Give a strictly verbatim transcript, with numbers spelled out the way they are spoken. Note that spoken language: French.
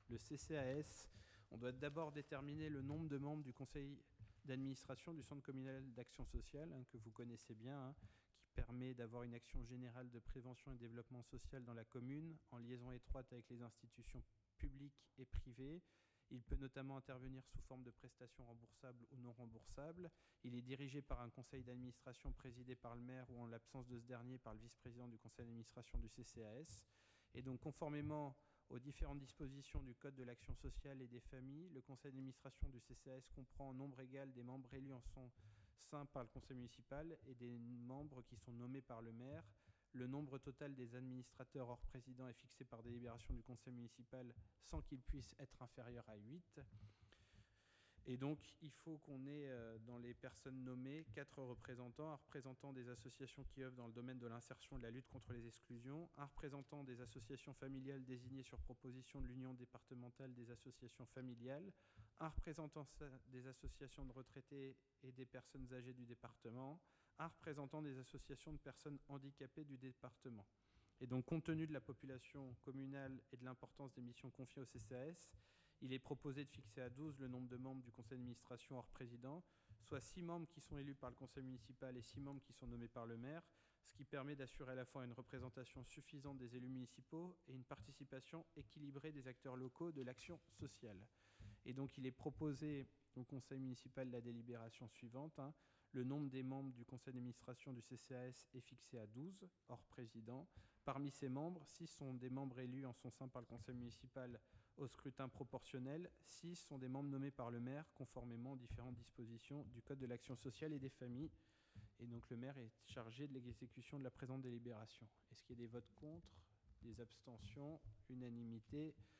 le C C A S, on doit d'abord déterminer le nombre de membres du conseil d'administration du Centre communal d'action sociale, hein, que vous connaissez bien, hein, qui permet d'avoir une action générale de prévention et de développement social dans la commune, en liaison étroite avec les institutions publiques et privées. Il peut notamment intervenir sous forme de prestations remboursables ou non remboursables. Il est dirigé par un conseil d'administration présidé par le maire ou, en l'absence de ce dernier, par le vice-président du conseil d'administration du C C A S. Et donc, conformément aux différentes dispositions du Code de l'action sociale et des familles, le conseil d'administration du C C A S comprend en nombre égal des membres élus en son sein par le conseil municipal et des membres qui sont nommés par le maire. Le nombre total des administrateurs hors président est fixé par délibération du conseil municipal sans qu'il puisse être inférieur à huit. Et donc, il faut qu'on ait, euh, dans les personnes nommées, quatre représentants, un représentant des associations qui œuvrent dans le domaine de l'insertion et de la lutte contre les exclusions, un représentant des associations familiales désignées sur proposition de l'Union départementale des associations familiales, un représentant des associations de retraités et des personnes âgées du département, un représentant des associations de personnes handicapées du département. Et donc, compte tenu de la population communale et de l'importance des missions confiées au C C A S, il est proposé de fixer à douze le nombre de membres du conseil d'administration hors président, soit six membres qui sont élus par le conseil municipal et six membres qui sont nommés par le maire, ce qui permet d'assurer à la fois une représentation suffisante des élus municipaux et une participation équilibrée des acteurs locaux de l'action sociale. Et donc, il est proposé au conseil municipal la délibération suivante, hein. Le nombre des membres du conseil d'administration du C C A S est fixé à douze, hors président. Parmi ces membres, six sont des membres élus en son sein par le conseil municipal au scrutin proportionnel. six sont des membres nommés par le maire, conformément aux différentes dispositions du Code de l'action sociale et des familles. Et donc le maire est chargé de l'exécution de la présente délibération. Est-ce qu'il y a des votes contre, des abstentions, unanimité?